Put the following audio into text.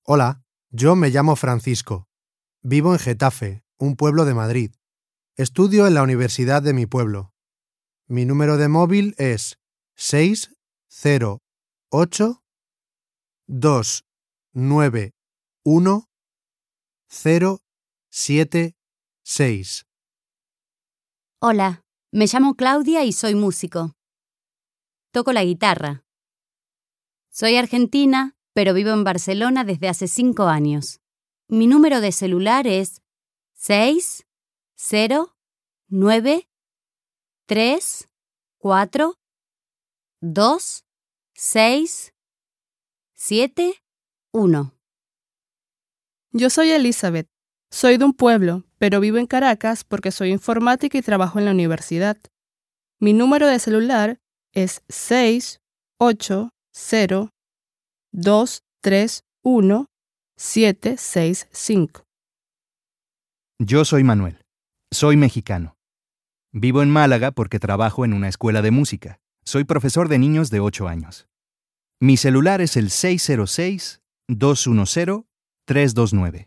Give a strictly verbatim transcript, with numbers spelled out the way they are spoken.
Hola, yo me llamo Francisco. Vivo en Getafe, un pueblo de Madrid. Estudio en la universidad de mi pueblo. Mi número de móvil es seis cero ocho dos nueve uno cero siete seis. Hola, me llamo Claudia y soy músico. Toco la guitarra. Soy argentina, pero vivo en Barcelona desde hace cinco años. Mi número de celular es seis cero nueve tres cuatro dos seis siete uno. Yo soy Elizabeth. Soy de un pueblo, pero vivo en Caracas porque soy informática y trabajo en la universidad. Mi número de celular es seis ocho cero dos tres uno siete seis cinco. Yo soy Manuel. Soy mexicano. Vivo en Málaga porque trabajo en una escuela de música. Soy profesor de niños de ocho años. Mi celular es el seis cero seis dos uno cero tres dos nueve.